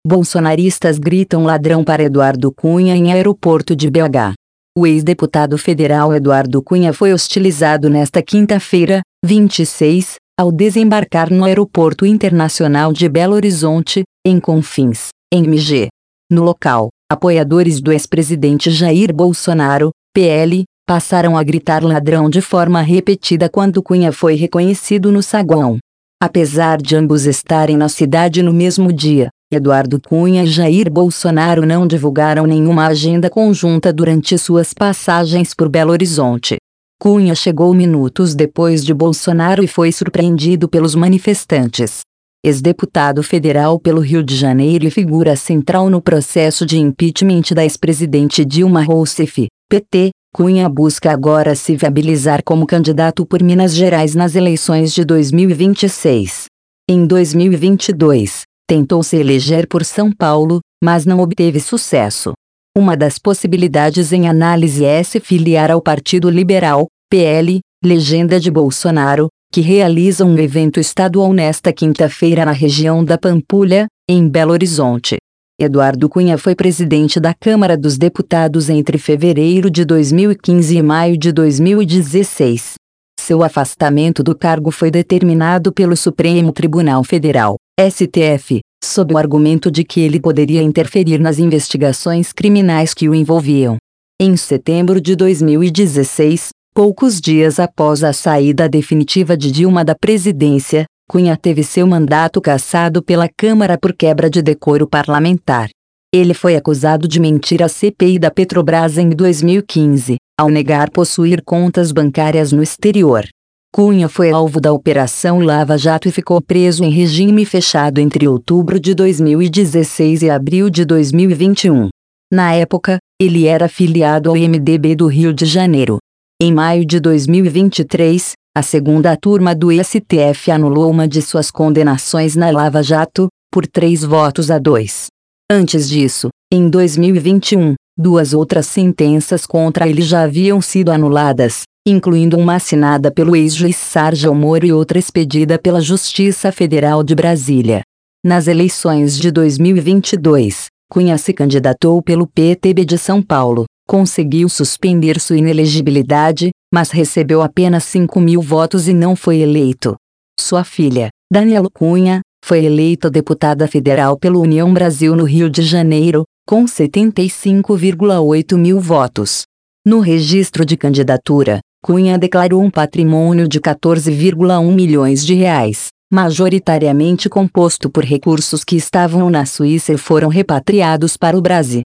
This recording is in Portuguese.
Bolsonaristas gritam ladrão para Eduardo Cunha em aeroporto de BH. O ex-deputado federal Eduardo Cunha foi hostilizado nesta quinta-feira, 26, ao desembarcar no Aeroporto Internacional de Belo Horizonte, em Confins, em MG. No local, apoiadores do ex-presidente Jair Bolsonaro, PL, passaram a gritar ladrão de forma repetida quando Cunha foi reconhecido no saguão. Apesar de ambos estarem na cidade no mesmo dia, Eduardo Cunha e Jair Bolsonaro não divulgaram nenhuma agenda conjunta durante suas passagens por Belo Horizonte. Cunha chegou minutos depois de Bolsonaro e foi surpreendido pelos manifestantes. Ex-deputado federal pelo Rio de Janeiro e figura central no processo de impeachment da ex-presidente Dilma Rousseff, PT, Cunha busca agora se viabilizar como candidato por Minas Gerais nas eleições de 2026. Em 2022, tentou se eleger por São Paulo, mas não obteve sucesso. Uma das possibilidades em análise é se filiar ao Partido Liberal, PL, legenda de Bolsonaro, que realiza um evento estadual nesta quinta-feira na região da Pampulha, em Belo Horizonte. Eduardo Cunha foi presidente da Câmara dos Deputados entre fevereiro de 2015 e maio de 2016. Seu afastamento do cargo foi determinado pelo Supremo Tribunal Federal, STF, sob o argumento de que ele poderia interferir nas investigações criminais que o envolviam. Em setembro de 2016, poucos dias após a saída definitiva de Dilma da presidência, Cunha teve seu mandato cassado pela Câmara por quebra de decoro parlamentar. Ele foi acusado de mentir à CPI da Petrobras em 2015, ao negar possuir contas bancárias no exterior. Cunha foi alvo da Operação Lava Jato e ficou preso em regime fechado entre outubro de 2016 e abril de 2021. Na época, ele era filiado ao MDB do Rio de Janeiro. Em maio de 2023, a segunda turma do STF anulou uma de suas condenações na Lava Jato, por 3-2. Antes disso, em 2021, duas outras sentenças contra ele já haviam sido anuladas, incluindo uma assinada pelo ex-juiz Sérgio Moro e outra expedida pela Justiça Federal de Brasília. Nas eleições de 2022, Cunha se candidatou pelo PTB de São Paulo, conseguiu suspender sua inelegibilidade, mas recebeu apenas 5.000 votos e não foi eleito. Sua filha, Daniela Cunha, foi eleita deputada federal pelo União Brasil no Rio de Janeiro, com 75,8 mil votos. No registro de candidatura, Cunha declarou um patrimônio de 14,1 milhões de reais, majoritariamente composto por recursos que estavam na Suíça e foram repatriados para o Brasil.